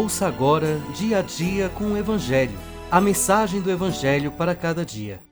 Ouça agora Dia a Dia com o Evangelho, a mensagem do Evangelho para cada dia.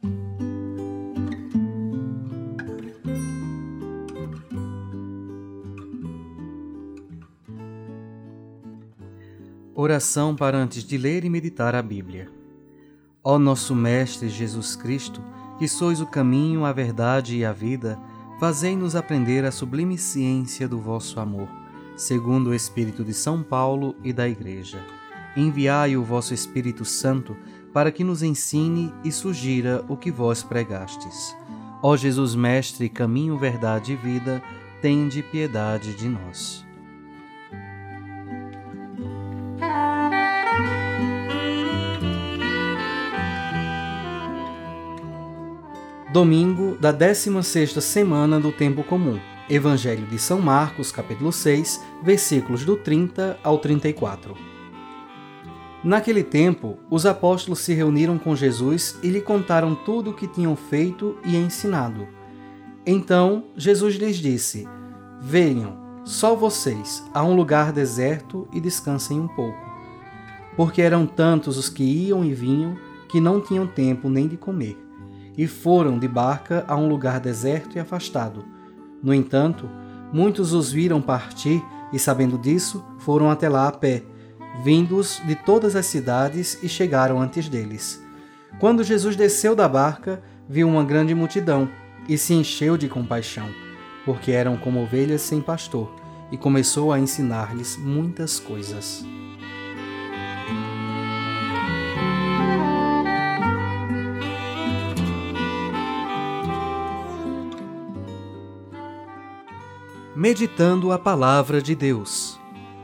Oração para antes de ler e meditar a Bíblia. Ó nosso Mestre Jesus Cristo, que sois o caminho, a verdade e a vida, fazei-nos aprender a sublime ciência do vosso amor, segundo o Espírito de São Paulo e da Igreja. Enviai o vosso Espírito Santo para que nos ensine e sugira o que vós pregastes. Ó Jesus Mestre, caminho, verdade e vida, tende piedade de nós. Domingo da 16ª semana do Tempo Comum. Evangelho de São Marcos, capítulo 6, versículos do 30 ao 34. Naquele tempo, os apóstolos se reuniram com Jesus e lhe contaram tudo o que tinham feito e ensinado. Então, Jesus lhes disse: Venham, só vocês, a um lugar deserto e descansem um pouco. Porque eram tantos os que iam e vinham que não tinham tempo nem de comer. E foram de barca a um lugar deserto e afastado. No entanto, muitos os viram partir e, sabendo disso, foram até lá a pé, vindos de todas as cidades, e chegaram antes deles. Quando Jesus desceu da barca, viu uma grande multidão e se encheu de compaixão, porque eram como ovelhas sem pastor, e começou a ensinar-lhes muitas coisas. Meditando a Palavra de Deus.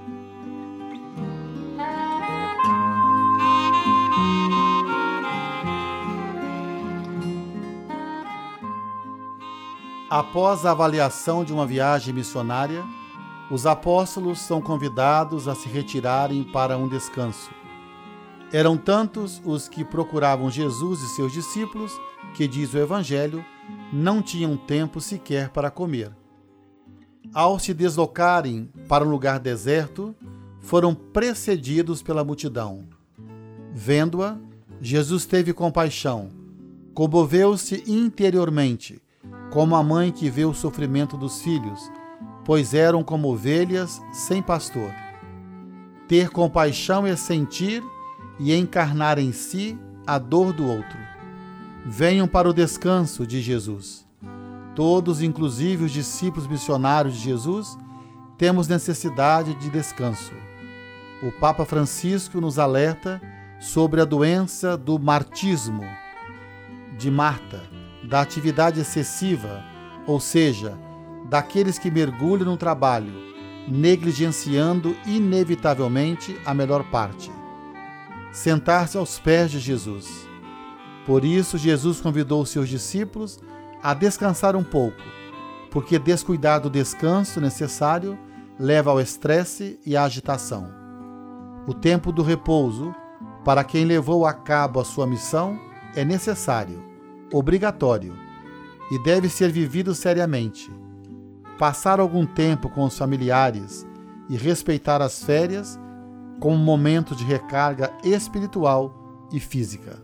Após a avaliação de uma viagem missionária, os apóstolos são convidados a se retirarem para um descanso. Eram tantos os que procuravam Jesus e seus discípulos que, diz o Evangelho, não tinham tempo sequer para comer. Ao se deslocarem para um lugar deserto, foram precedidos pela multidão. Vendo-a, Jesus teve compaixão, comoveu-se interiormente, como a mãe que vê o sofrimento dos filhos, pois eram como ovelhas sem pastor. Ter compaixão é sentir e encarnar em si a dor do outro. Venham para o descanso de Jesus. Todos, inclusive os discípulos missionários de Jesus, temos necessidade de descanso. O Papa Francisco nos alerta sobre a doença do martismo, de Marta, da atividade excessiva, ou seja, daqueles que mergulham no trabalho, negligenciando inevitavelmente a melhor parte. Sentar-se aos pés de Jesus. Por isso, Jesus convidou os seus discípulos a descansar um pouco, porque descuidar do descanso necessário leva ao estresse e à agitação. O tempo do repouso, para quem levou a cabo a sua missão, é necessário, obrigatório, e deve ser vivido seriamente. Passar algum tempo com os familiares e respeitar as férias como momento de recarga espiritual e física.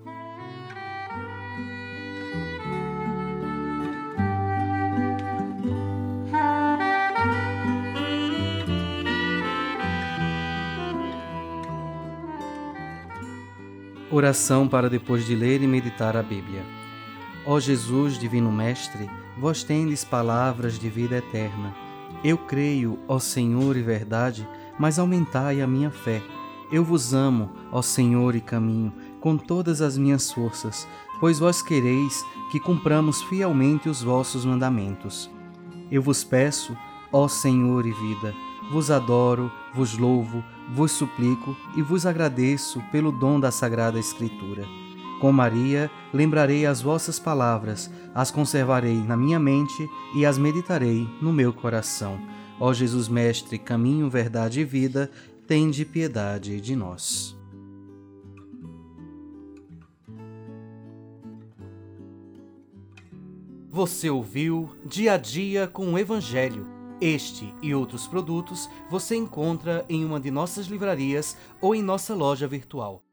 Oração para depois de ler e meditar a Bíblia. Ó Jesus, Divino Mestre, vós tendes palavras de vida eterna. Eu creio, ó Senhor e verdade, mas aumentai a minha fé. Eu vos amo, ó Senhor e caminho, com todas as minhas forças, pois vós quereis que cumpramos fielmente os vossos mandamentos. Eu vos peço, ó Senhor e vida, vos adoro, vos louvo, vos suplico e vos agradeço pelo dom da Sagrada Escritura. Com Maria, lembrarei as vossas palavras, as conservarei na minha mente e as meditarei no meu coração. Ó Jesus Mestre, caminho, verdade e vida, tende piedade de nós. Você ouviu Dia a Dia com o Evangelho, Este e outros produtos você encontra em uma de nossas livrarias ou em nossa loja virtual.